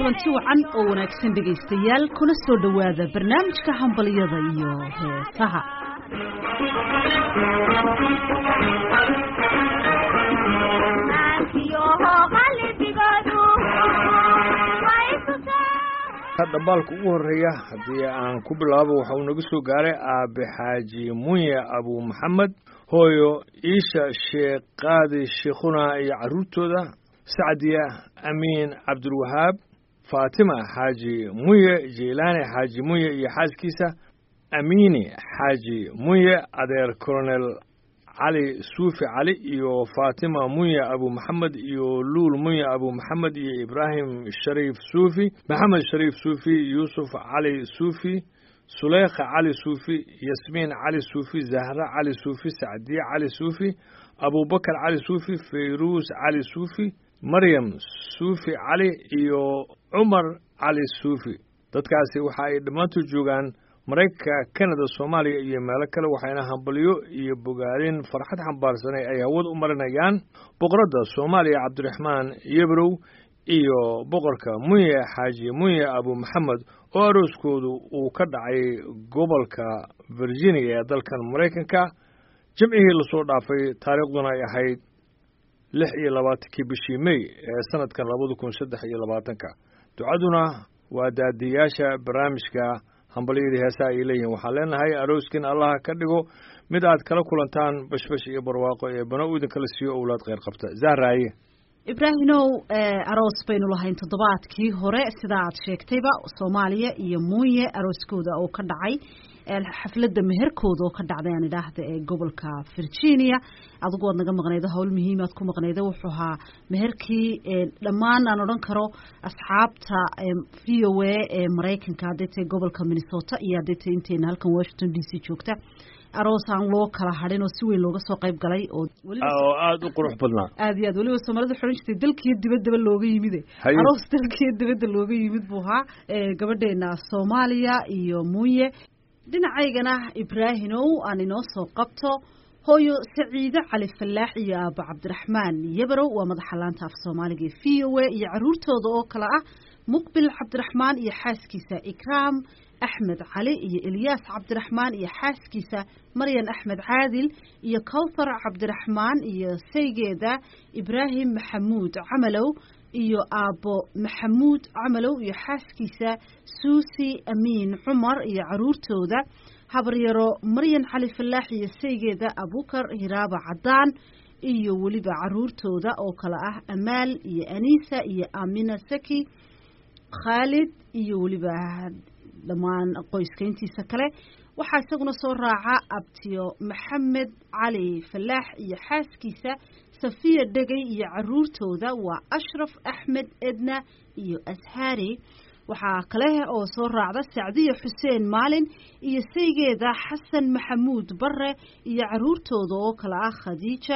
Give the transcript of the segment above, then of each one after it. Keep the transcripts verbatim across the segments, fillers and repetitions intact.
kulanti wacan oo wanaagsan dhageystayaal kuna soo dhawaada barnaamijka hambaliyada iyo heesaha. hadda baalka ugu horeeya haddii aan ku bilaabo waxa uu naga soo gaaray aabe xaaji munye abu maxamed hooyo iisha sheekh qaadi sheekhuna iyo carruurtooda sacdiya amiin cabdulwahaab faatima xaaji munye jeylaani xaaji munye iyo xaaskiisa amiini xaaji munye adeer colonel cali suufi cali iyo faatima munye abu maxamed iyo luul munye abu maxamed iyo ibraahim shariif suufi maxamed shariif suufi yuusuf cali suufi suleykha cali suufi yasmiin cali suufi zahra cali suufi sacdiye cali suufi abubakar cali suufi fayruus cali suufi maryam suufi cali iyo cumar cali suufi dadkaasi waxa ay dhammaantood joogaan maraykanka kanada soomaaliya iyo meelo kale waxayna hambalyo iyo bogaadin farxad xambaarsanay ay hawad u marinayaan boqoradda soomaaliya cabdiraxmaan yebrow iyo boqorka munye xaaji munye abu maxamed oo arooskoodu uu ka dhacay gobolka virginia ee dalkan maraykanka jimcihii lasoo dhaafay taariikhduna ay ahayd lix iyo labaatankii bishii may ee sanadkan labada kun saddex iyo labaatanka ducaduna waa daadiyaasha barnaamijka hambalyadii heesaha ay leeyihiin waxaan leenahay arooskin allaha ka dhigo mid aad kala kulantaan bashbash iyo barwaaqo ee bana u idinkala siiyo owlaad kheyr qabta zahraaye ibraahimow aroos baynu lahayn toddobaadkii hore sida aad sheegtayba soomaaliya iyo munye arooskooda oo ka dhacay xafladda meherkooda oo ka dhacday aan idhaahda ee gobolka virginia adigu waad naga maqnaydo hawl muhiimaad ku maqnaydo wuxuu ahaa meherkii dhammaan aan odhan karo asxaabta v o a ee maraykanka hadday tahay gobolka minnesota iyo hadday tahay inteena halkan washington d c joogta aroos aan loo kala hadhin oo si weyn looga soo qayb galay oo oo aada u qurux badnaa aada iyo aad weliba soomaalida xoran jirtay dalkiiyo dibaddaba looga yimide aroos dalkiiyo dibadda looga yimid buu ahaa gabadheena soomaaliya iyo munye dhinacaygana ibraahimow aan inoo soo qabto hooyo saciide cali fallaax iyo aabo cabdiraxmaan yebrow waa madaxa laanta af soomaaliga ee v o a iyo carruurtooda oo kale ah muqbil cabdiraxmaan iyo xaaskiisa ikraam axmed cali iyo elyaas cabdiraxmaan iyo xaaskiisa maryan axmed caadil iyo kawthar cabdiraxmaan iyo saygeeda ibraahim maxamuud camalow iyo aabbo maxamuud camalow iyo xaaskiisa suusi amiin cumar iyo carruurtooda habaryaro maryan cali fallaax iyo saygeeda abukar hiraaba caddaan iyo weliba carruurtooda oo kale ah amaal iyo aniisa iyo aamina saki khaalid iyo weliba dhammaan qoyskayntiisa kale waxaa isaguna soo raaca abtiyo maxamed cali fallaax iyo xaaskiisa safiya dhegay iyo carruurtooda waa ashraf axmed edna iyo ashaari waxaa kale oo soo raacda sacdiya xuseen maalin iyo saygeeda xasan maxamuud bare iyo carruurtooda oo kale ah khadiija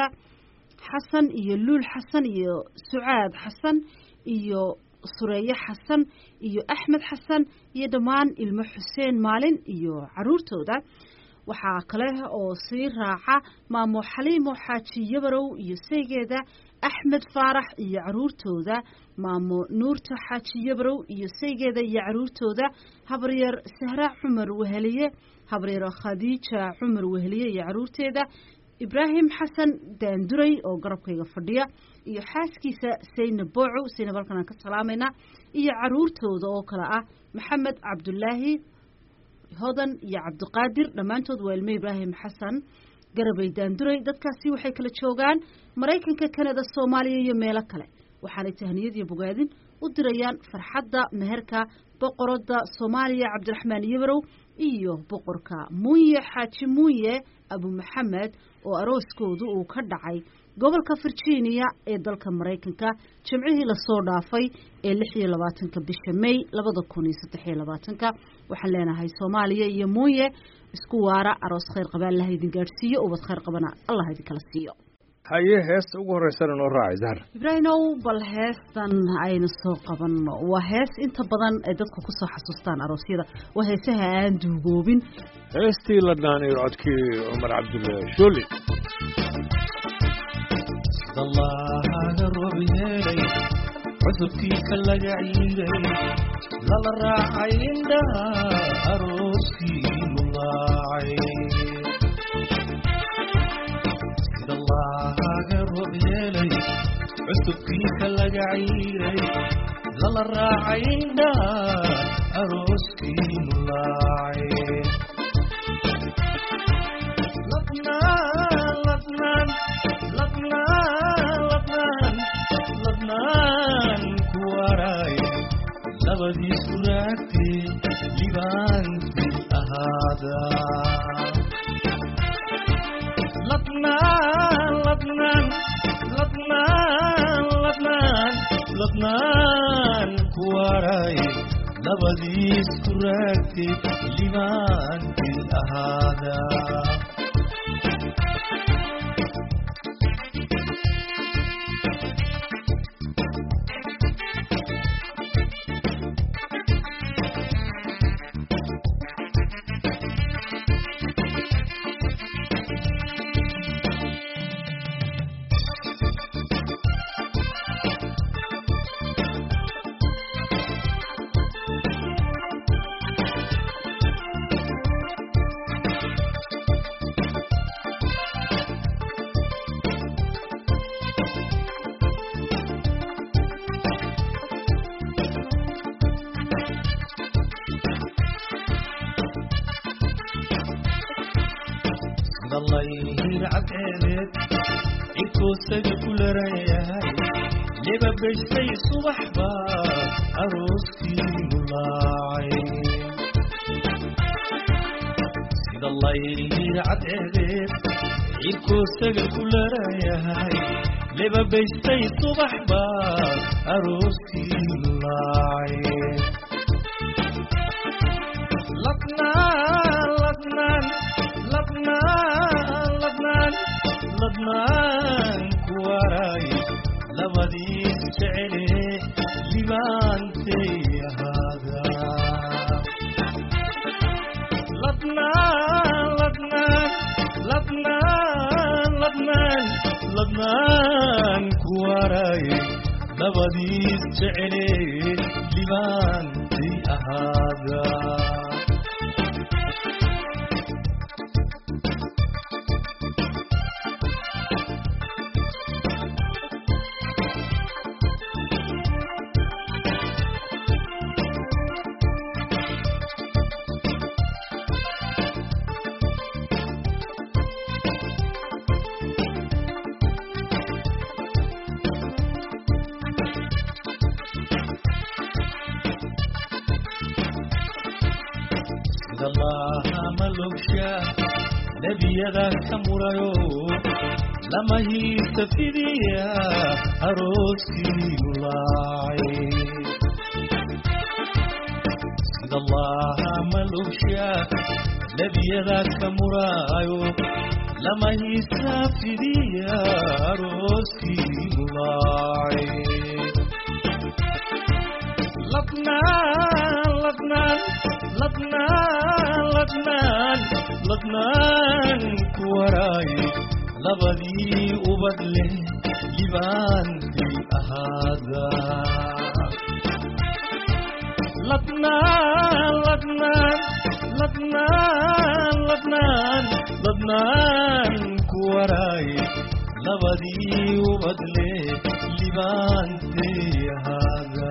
xasan iyo luul xasan iyo sucaad xasan iyo sureeye xasan iyo axmed xasan iyo dhammaan ilmo xuseen maalin iyo carruurtooda waxaa kale oo sii raaca maamo xaliimo xaaji yabarow iyo saygeeda axmed faarax iyo carruurtooda maamo nuurta xaaji yabarow iyo saygeeda iyo carruurtooda habaryar sahra cumar weheliye habaryar khadiija cumar weheliye iyo carruurteeda ibraahim xasan daanduray oo garabkayga fadhiya iyo xaaskiisa saynab boocow saynab halkan aan ka salaamayna iyo carruurtooda oo kale ah maxamed cabdulaahi hodan iyo cabdiqaadir dhammaantood waa ilmo ibraahim xasan garabay daanduray dadkaasi waxay kala joogaan maraykanka kanada soomaaliya iyo meelo kale waxaanay tahniyad iyo bogaadin u dirayaan farxadda meherka boqoradda soomaaliya cabdiraxmaan yebrow iyo boqorka munye xaaji munye abu maxamed oo arooskoodu uu ka dhacay gobolka virginia ee dalka maraykanka jimcihii lasoo dhaafay ee lix iyo labaatanka bisha may labada kun iyo saddex iyo labaatanka waxaan leenahay soomaaliya iyo munye isku waara aroos khayr qaba allah idin gaadhsiiyo ubad khayr qabana allah idinkala siiyo haye heesta ugu horeysana noo raacay zahar ibraahimow bal heestan aynu soo qabanno waa hees inta badan ay dadku ku soo xasuustaan aroosyada waa heesaha aan duugoobin heestii la dhaaniyo codkii cumar cabdullaahi shooli الله الرب يلي عزبكي كلا عيدي لا راعي عندها أروسي ملاعي سيد الله قرب يلي عزبكي كلا عيدي لا راعي عندها أروسي ملاعي لبنان لبنان لبنان لبنان لبنان كواراي لبدي سراتي لبان في الأهادا لبنان لبنان لبنان لبنان لبنان كواراي لبدي سراتي لبان في الأهادا الله يهير عبالك إيكو سجل كل رياي لبا بجتي صبح بار أروسي ملاعي سيد الله يهير عبالك إيكو سجل كل رياي لبا بجتي صبح بار أروسي ملاعي لبنان لبنان لبنان لبنان لبنان كواراي لبدي شعري لبان هذا لبنان لبنان لبنان لبنان لبنان كواراي لبدي شعري لبان هذا الله ملوكشا نبي ذاك مرايو لما هي سفيديا أروسي ملاعي سيد الله ملوكشا نبي ذاك مرايو لما هي سفيديا أروسي ملاعي لبنان لبنان لبنان لبنان لبنان كواراي لبدي وبدله لبان في هذا لبنان لبنان لبنان لبنان لبنان كواراي لبدي وبدله لبان في هذا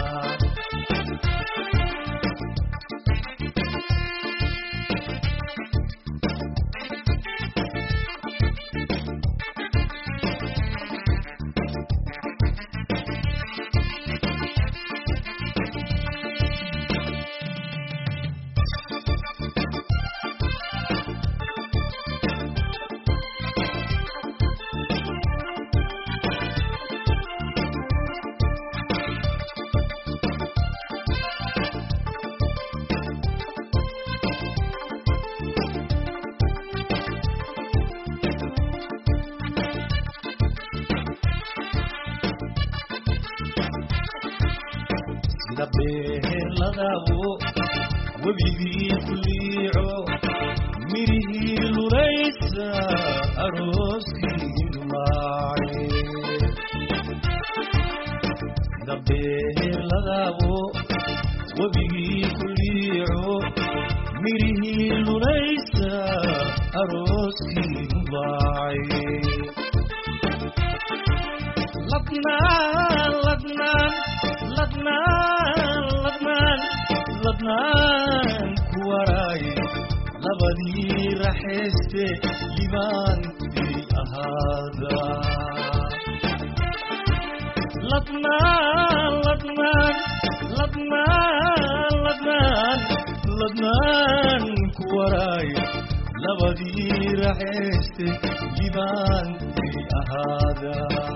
beher ladawo webigii kuliico mirihii luraysa arooskii lulaace sida beer ladaabo webigii ku liico mirihii lulaysa arooskii mubaacay ladnaan ladnaan ladnaan ladnaan ladnaan ku waraaye labadii raxayste libaantii ahaada ladnaan ladnaan ladnaan ladnaan ladnaan ku waraaye labadii raxayste libaantii ahaada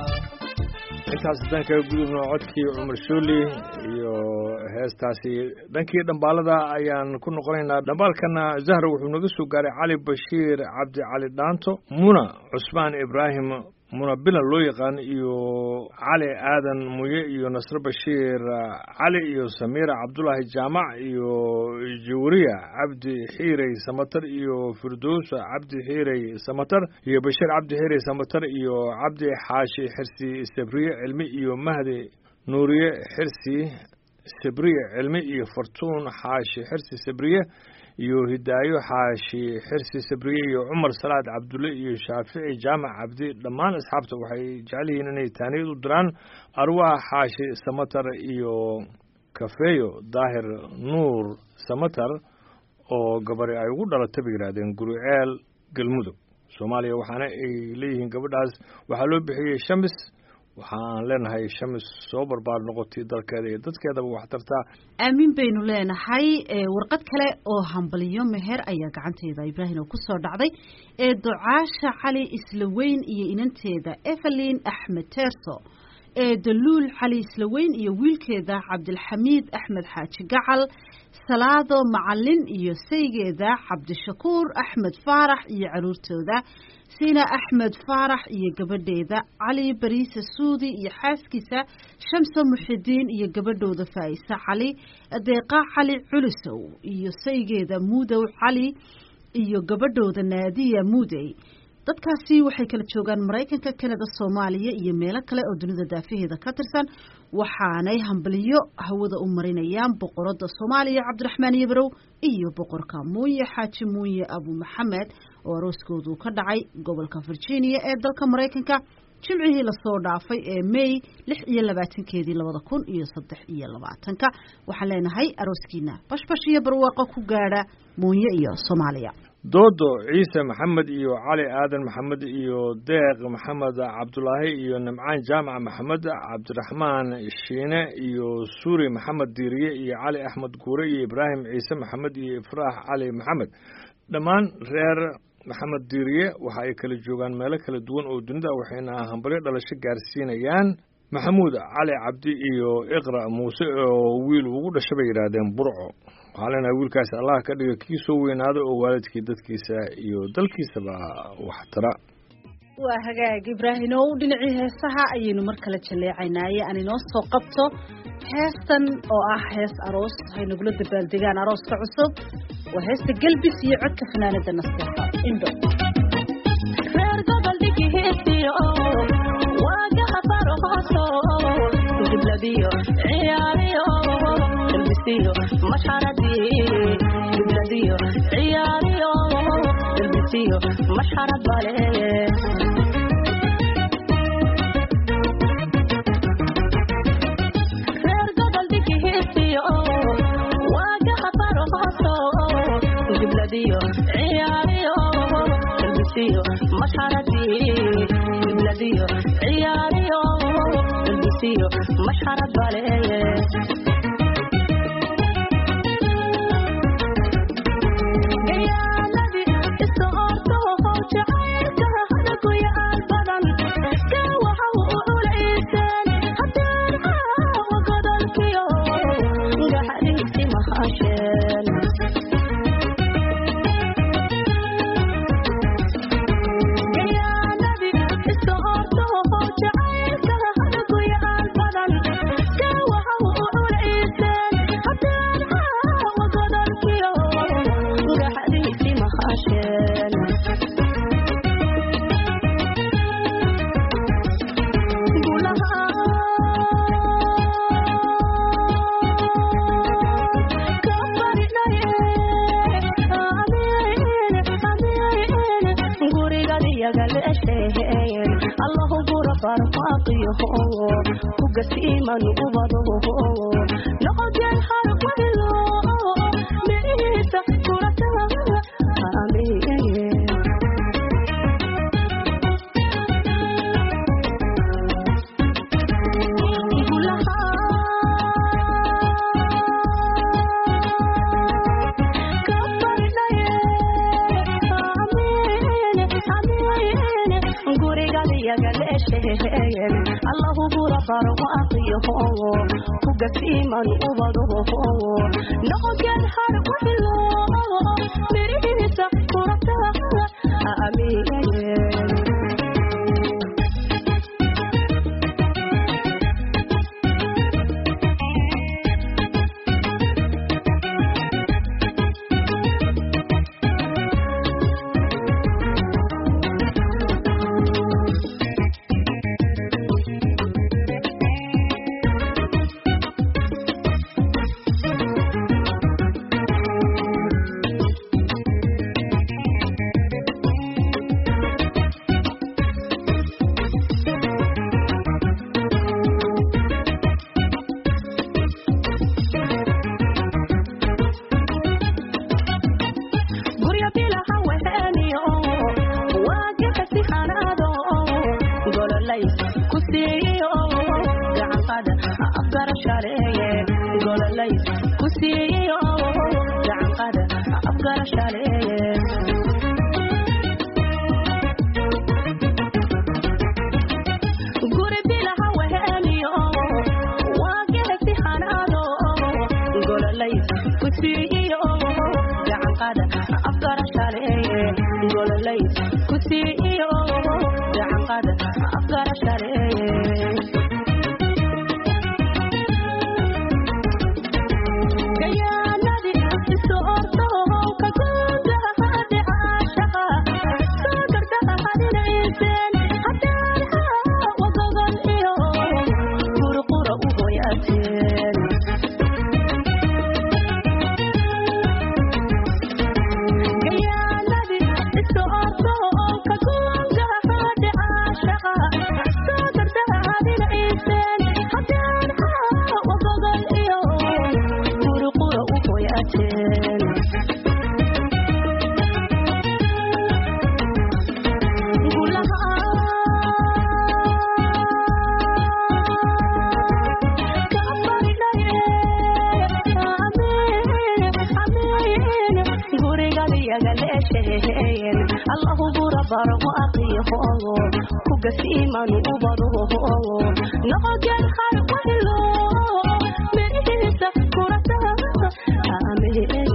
intaas haddaan kaga gudubno codkii cumar shooli iyo heestaasi dhankii dhambaalada ayaan ku noqonaynaa dhambaalkana zahra wuxuu naga soo gaaray cali bashiir cabdi cali dhaanto muna cusmaan ibraahim muna bilan loo yaqaan iyo cali aadan muye iyo nasre bashiir cali iyo samiira cabdulaahi jaamac iyo jawriya cabdi xiirey samatar iyo firdowsa cabdi xiirey samatar iyo bashiir cabdi xiirey samatar iyo cabdi xaashi xirsi sabriye cilmi iyo mahdi nuuriye xirsi sabriye cilmi iyo fartuun xaashi xirsi sabriye iyo hidaayo xaashi xirsi sabriye iyo cumar salaad cabdulle iyo shaafici jaamac cabdi dhammaan asxaabta waxay jecel yihiin inay taaniyad u diraan arwaax xaashi samatar iyo kafeeyo daahir nuur samatar oo gabari ay ugu dhalatay bay yidhaahdeen guriceel galmudug soomaaliya waxaana ay leeyihiin gabadhaas waxaa loo bixiyey shamis waxaan leenahay shamis soo barbaar noqotay dalkeeda iyo dadkeedaba wax tartaa aamin baynu leenahay warqad kale oo hambaliyo meher ayaa gacanteeda ibraahim oo ku soo dhacday ee ducaasha cali islaweyn iyo inanteeda evelyn axmed teerso ee daluul cali islaweyn iyo wiilkeeda cabdilxamiid axmed xaaji gacal salaado macalin iyo saygeeda cabdishakuur axmed faarax iyo caruurtooda siina axmed faarax iyo gabadheeda cali bariise suudi iyo xaaskiisa shamso muxidiin iyo gabadhooda faa'isa cali deeqa cali culusow iyo saygeeda muudow cali iyo gabadhooda naadiya muudey dadkaasi waxay kala joogaan maraykanka kanada soomaaliya iyo meelo kale oo dunida daafaheeda ka tirsan waxaanay hambaliyo hawada u marinayaan boqorada soomaaliya cabdiraxmaan yabrow iyo boqorka muuye xaaji muuye abu maxamed oo arooskoodu ka dhacay gobolka virginia ee dalka maraykanka jimcihii lasoo dhaafay ee may lix iyo labaatankeedii labada kun iyo saddex iyo labaatanka waxaan leenahay arooskiina bashbash iyo barwaaqo ku gaadha muuye iyo soomaaliya doodo ciise maxamed iyo cali aadan maxamed iyo deeq maxamed cabdulaahi iyo nimcaan jaamac maxamed cabdiraxmaan shiine iyo suuri maxamed diiriye iyo cali axmed guure iyo ibraahim ciise maxamed iyo ifraax cali maxamed dhammaan reer maxamed diiriye waxa ay kala joogaan meelo kala duwan oo dunida waxayna hambalyo dhalasho gaarsiinayaan maxamuud cali cabdi iyo iqra muuse oo wiil ugu dhashay bay yidhaahdeen burco waxaa leenahay wiilkaas allah ka dhiga kii soo weynaado oo waalidkii dadkiisa iyo dalkiisaba wax tara waa hagaag ibraahimow dhinacii heesaha ayaynu mar kale jaleecaynaaye aan inoo soo qabto heestan oo ah hees aroos hay nagula dabaaldegaan arooska cusub waa heesta galbis iyo codka fanaanada nasteexa indho reer gobol dhigi heesiyo waagaha farhooso gibladiyo ciyaariyo galbisiyo masharadii gibladiyo ciyaariyo galbisiyo masharad bale ciyaariyo galbisiyo masharadii gibladiyo ciyaariyo galbisiyo masharad baleeye gayaaladi iska orto jacaylka hadagoyaal badan ka waxa u culayseen haddaan caawa godolkiyo gaxadiisi mahasheen يغلشين الله غرفر فاقيه وقسيما وبضه نقضي الحرب والله مريسة كرتها آمين الله غرفر وأطيه وقسيما وبضه نقضي الحرب والله مريسة كرتها آمين الله غرفر وأطيه وقسيما وبضه نقضي الحرب والله مريسة كرتها آمين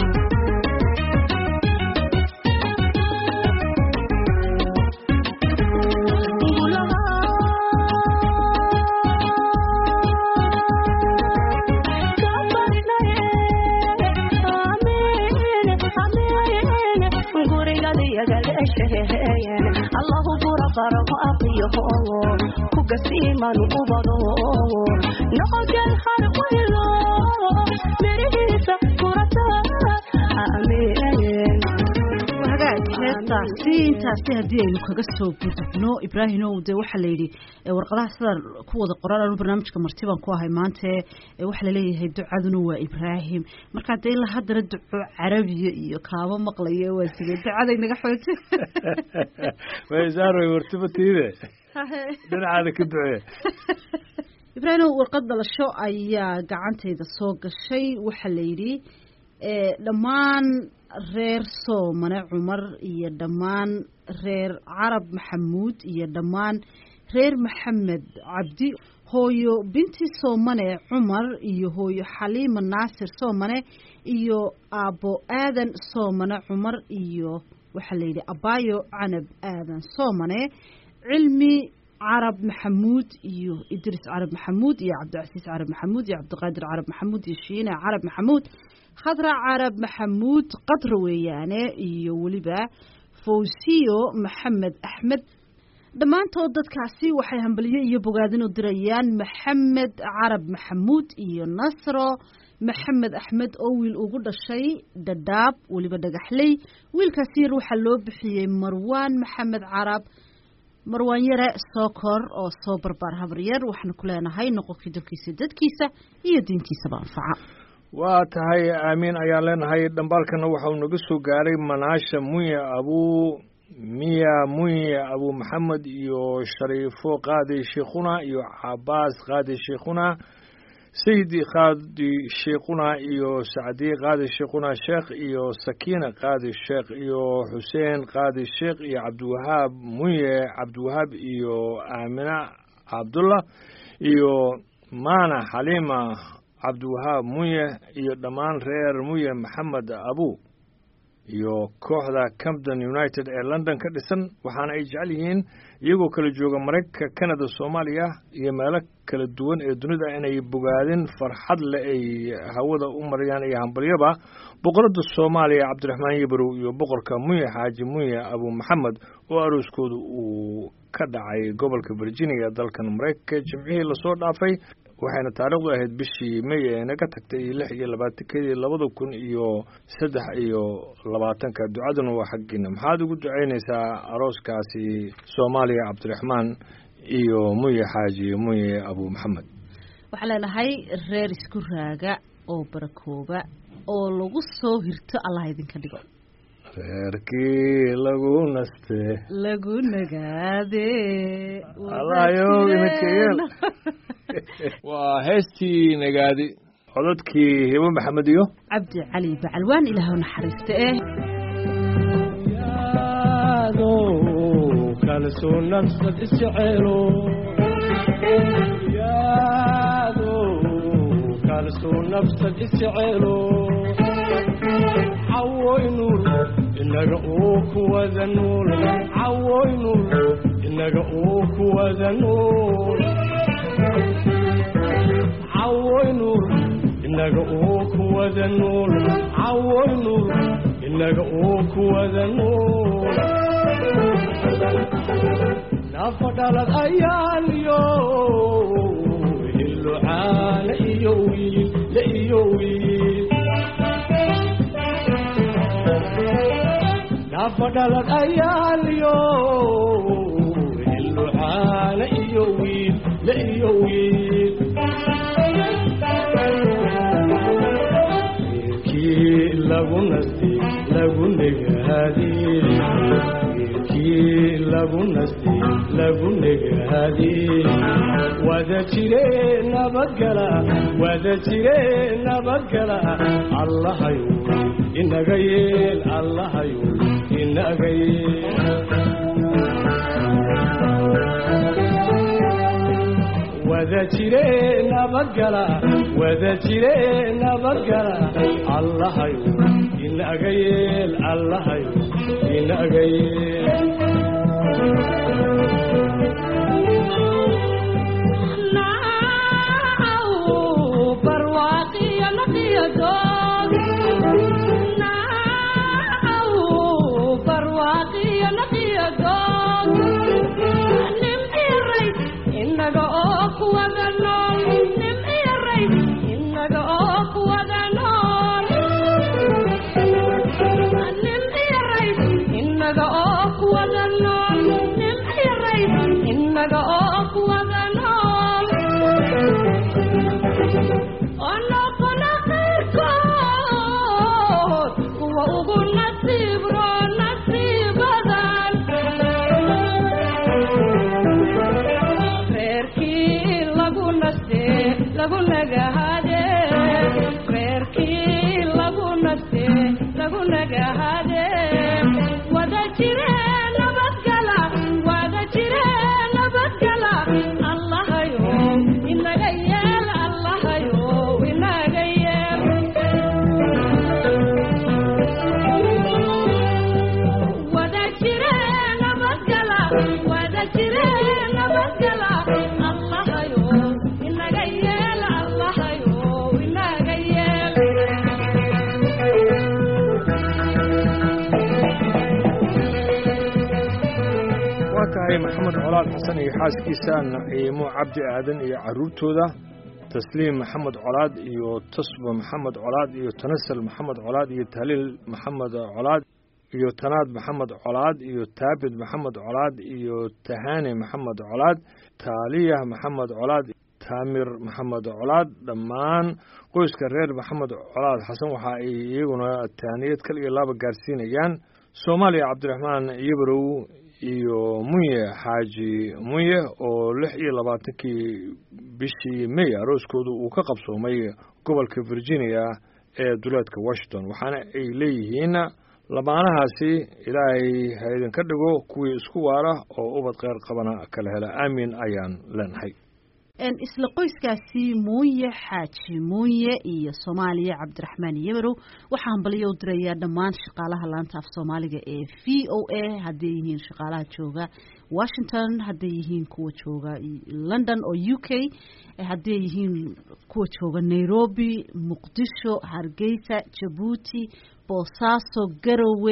الله غرفر وأطيه وقسيما وبضه نقضي الحرب والله مريسة كرتها آمين heestaasi intaasi haddii aynu kaga soo gudubno ibraahimow dee waxaa la yidhi warqadaha sida ku wada qoran anu barnaamijka martibaan ku ahay maanta waxaa laleeyahay ducaduna waa ibraahim markaa dee ilaa haddana duco carabiya iyo kaaba maqlaya waa sidee ducaday naga xooje waysaaro wartibatiide dhinacaada ka ducee ibraahimow warqad dhalasho ayaa gacantayda soo gashay waxaa la yidhi dhammaan reer soomane cumar iyo dhammaan reer carab maxamuud iyo dhammaan reer maxamed cabdi hooyo binti soomane cumar iyo hooyo xaliima naasir soomane iyo aabbo aadan soomane cumar iyo waxaa la yidhi abaayo canab aadan soomane cilmi carab maxamuud iyo idris carab maxamuud iyo cabdicasiis carab maxamuud iyo cabdiqaadir carab maxamuud iyo shiine carab maxamuud khadra carab maxamuud qadra weeyaane iyo weliba fawsiyo maxamed axmed dhammaantood dadkaasi waxay hambaliyo iyo bogaadin u dirayaan maxamed carab maxamuud iyo nasro maxamed axmed oo wiil ugu dhashay dhadhaab weliba dhagaxley wiilkaasi yar waxaa loo bixiyey marwaan maxamed carab marwaan yare sookor oo soo barbaar habaryar waxaanu ku leenahay noqonkii dalkiisa dadkiisa iyo diintiisaba anfaca waa tahay aamiin ayaan leenahay dhambaalkana waxau naga soo gaaray manaasha munya abuu miya munya abuu maxamed iyo shariifo qaadi sheikhuna iyo cabaas qaadi sheikhuna sayidi qaadi sheikhuna iyo sacdi qaadi sheikhuna sheekh iyo sakiina qaadi sheekh iyo xuseen qaadi sheekh iyo cabdiwahaab munye cabdiwahaab iyo aamina cabdullah iyo maana xaliima cabdiwahaab munye iyo dhammaan reer munye maxamed abu iyo kooxda Camden United ee London ka dhisan waxaana ay jecel yihiin iyagoo kala jooga Mareykanka Canada Soomaaliya iyo meelo kala duwan ee dunida inay bogaadin farxad leh ay hawada u marayaan iyo hambalyaba boqorada Soomaaliya Cabdiraxmaan Yibrow iyo boqorka Munye Xaaji Munye Abu Maxamed oo arooskoodu uu ka dhacay gobolka Virginia dalkan Mareykanka jimcihii la soo dhaafay waxayna taariikhdu ahayd bishii May ee naga tagtay lix iyo labaatankeedii labada kun iyo saddex iyo labaatanka ducaduna waa xaggiina maxaad ugu ducaynaysaa arooskaasi Soomaaliya Cabdiraxmaan iyo Munye Xaaji Munye Abu Maxamed waxaan leenahay reer isku raaga oo barakooba oo lagu soo hirto Allah idinka dhigo reerkii lagu naste lagu nagaade Allah yoo inakayel waa heestii nagaadi codadkii Hibo Maxamed iyo Cabdi Cali Bacalwaan ilaahu naxariista eh yaado kalsoon nafsad isjecelo yaado kalsoon nafsad isjecelo عوينور إنك أوك وذنور عوينور إنك أوك وذنور عوينور إنك أوك وذنور عوينور إنك أوك وذنور نفضل الأيام يوم اللعان يوي ليوي نفضل الأيام يوم اللعان يوي ليوي كي لغو نستي لغو نغادي كي لغو نستي لغو نغادي وذا تيرين نبقلا وذا تيرين نبقلا الله يوم إن غير الله يوم إن غير وذا تيرين نبقلا وذا تيرين نبقلا الله يوم إن غير الله يوم إن غير وذا جيران واتهاي محمد علاء حسن يحاسكيسا نعيمو عبد آدن يا عروتودا تسليم محمد علاء يو تصب محمد علاء يو تنسل محمد علاء يو تهليل محمد علاء يو تناد محمد علاء يو تابد محمد علاء يو تهاني محمد علاء تالية محمد علاء تامر محمد علاء دمان قوس كرير محمد علاء حسن وحا يغنا التانية كل إلابة قارسين ايان سومالي عبد الرحمن يبرو iyo munye xaaji munye oo lix iyo labaatankii bishii May arooskoodu uu ka qabsoomay gobolka Virginia ee duleedka Washington waxaana ay leeyihiin lamaanahaasi ilaahay ha idin ka dhigo kuwii isku waara oo ubad qeyr qabana kala hela aamin ayaan leenahay ان isla qoyskaasi muuye xaaji muuye iyo Soomaaliya Cabdiraxmaan Yabarow waxaan baliyo diraya dhamaan shaqaalaha laanta af Soomaaliga ee V O A hadii yihiin shaqaalaha jooga Washington hadii yihiin kuwa jooga London oo U K hadii yihiin kuwa jooga Nairobi Muqdisho Hargeysa Djibouti Boosaaso Garowe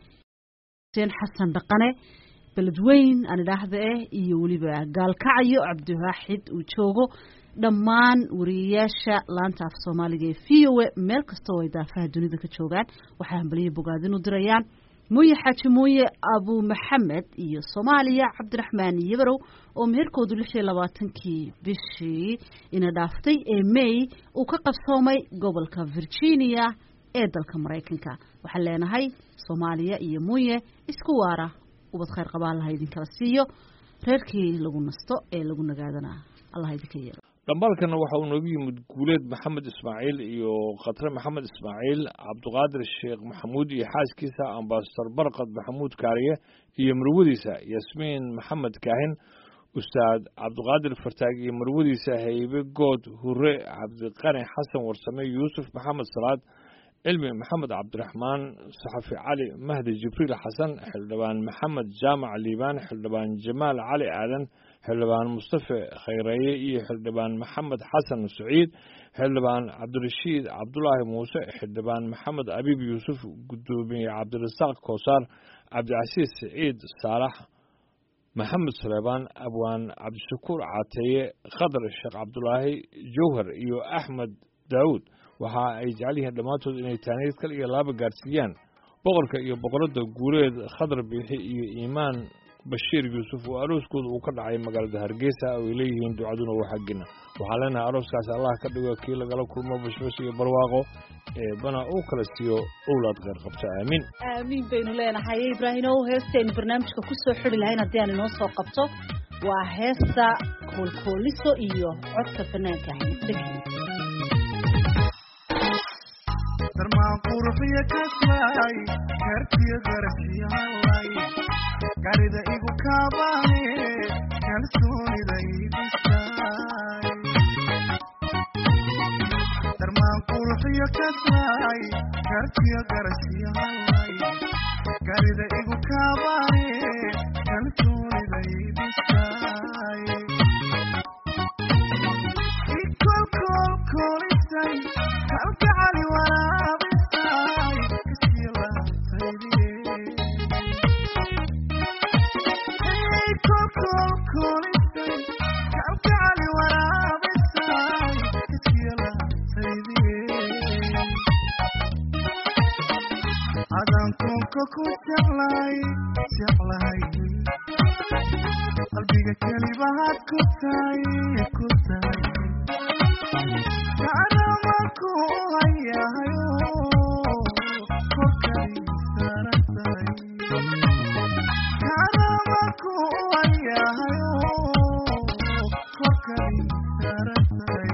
Seen Xasan Dhaqane beledweyn aan idhaahday iyo waliba gaalkacyo Cabdiwaaxid uu joogo dhammaan wariyaasha laanta af Soomaaliga ee V O A meel kasta oo ay daafaha dunida ka joogaan waxaan baliyo bogaadin u dirayaan muuye xaaji muuye Abu Maxamed iyo Soomaaliya Cabdiraxmaan Yabarow oo meherkoodu lix iyo labaatankii bishii ina dhaaftay ee May uu ka qabsoomay gobolka Virginia ee dalka Mareykanka waxaan leenahay Soomaaliya iyo muuye isku waara ubad khayr qabaan lahayd in kala siiyo reerkii lagu nasto ee lagu nagaadana Allah idinka yeelo dambalkana waxa uu noogu yimid guuleed maxamed ismaaciil iyo khatre maxamed ismaaciil cabdiqaadir sheekh maxamuud iyo xaaskiisa ambassador barqad maxamuud kaariye iyo marwadiisa yasmiin maxamed kaahin ustaad cabdiqaadir fartaag iyo marwadiisa haybe good hure cabdiqani xasan warsame yuusuf maxamed salaad علمي محمد عبد الرحمن صحفي علي مهدي جبريل حسن حلبان محمد جامع ليبان حلبان جمال علي آدن حلبان مصطفى خيرية حلبان محمد حسن سعيد حلبان عبد الرشيد عبد الله موسى حلبان محمد أبيب يوسف قدومي عبد الرزاق كوسار عبد العزيز سعيد صالح محمد سليمان أبوان عبد الشكور عطية خضر الشيخ عبد الله جوهر يو أحمد داود waxa ay jecel yihiin dhamaantood inay taaniid kale iyo laba gaarsiiyaan boqorka iyo boqorada guuleed khadar bixi iyo iimaan bashiir yuusuf oo arooskooda uu ka dhacay magaalada Hargeysa oo ay leeyihiin ducaduna waxa gina waxa leenahay arooskaas Allah ka dhigo kii laga kulmo bashbash iyo barwaaqo ee bana uu kala siiyo awlaad qeyr qabta aamin aamin baynu leenahay Ibraahim oo heesteen barnaamijka ku soo xiri lahayn hadii aan inoo soo qabto waa heesta koolkooliso iyo codka fanaanka Xigta درمان قرفية كسلاي كرتي غرسي هاي قارد ايقو كاباني كالسوني دا ايقو ساي درمان قرفية كسلاي كرتي غرسي هاي قارد ايقو كاباني كالسوني دا ايقو ساي ايكول كول كولي ساي كالك علي ورا كوكوتلاي شغلاي قلبي كلمات كوتاي كوتاي انا ماكو هيا هيو كوكاي سارتاي انا ماكو هيا هيو كوكاي سارتاي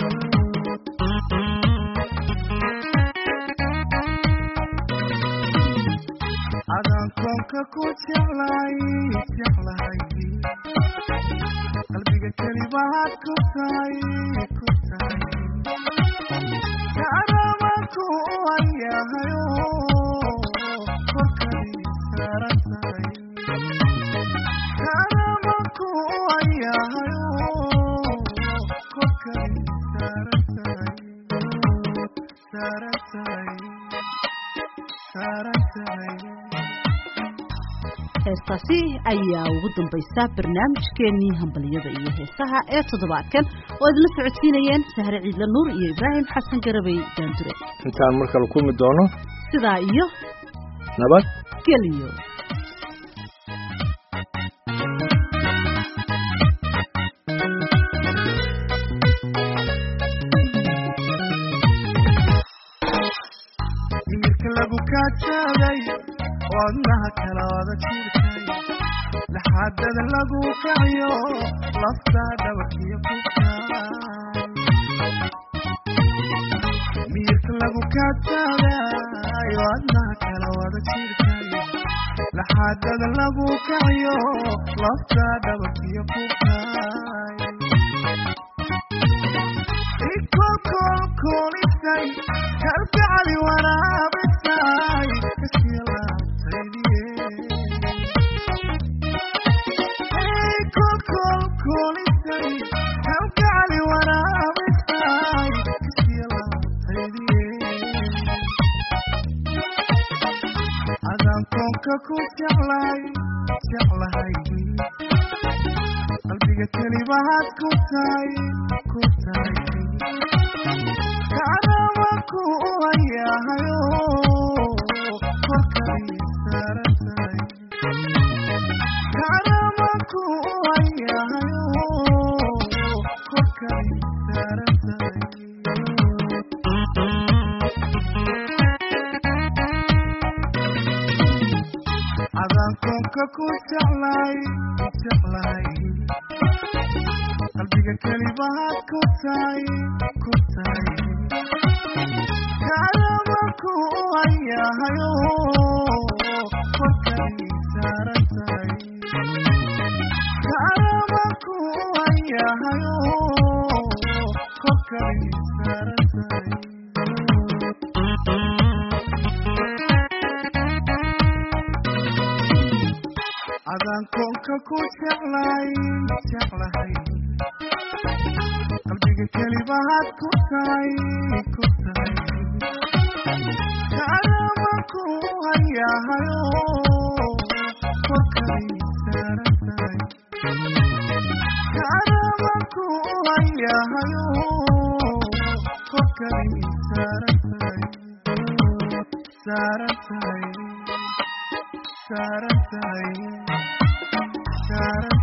كوتلاي شغلاي قلبي كلمات كوتاي كوتاي انا ماكو هيا هيو كوكاي سارتاي انا ماكو هيا هيو كوكاي سارتاي سارتاي سارتاي heestaasi ayaa ugu dambaysa barnaamijkeenii hambaliyada iyo heesaha ee toddobaadkan oo idinla socodsiinayeen Sahre Ciidla Nuur iyo Ibraahim Xasan Garabay Daandure. intaan mar kale kulmi doono sidaa iyo nabad geliyo. wadnaha kala wada jirtay laxaadada lagu kaciyo lafta dhabarkiyo kuftaay miirka lagu kaadsaday wadnaha kala wada jirtay laxaadada lagu kaciyo lafta dhabarkiyo kuftaay ikolkolkolisay kalgacali waraabisay kasila ku jeclay jeclahay qalbiga kelibaad ku tahay ku tahay kaanama ku ayahayo korkay saarantay kaanama ku ayahayo korkay saarantay adankonka ku jeclay jeclay qalbiga kelibaad ku tahay ku tahay kaanama ku ayahayo korkay saarantay kaanama ku ayahayo korkay saarantay adankonka ku jeclay jeclahay qalbiga kelibaad ku tahay ku tahay kaanama ku ayahayo korkay saarantay kaanama ku ayahayo korkay saarantay saarantay saarantay Sarah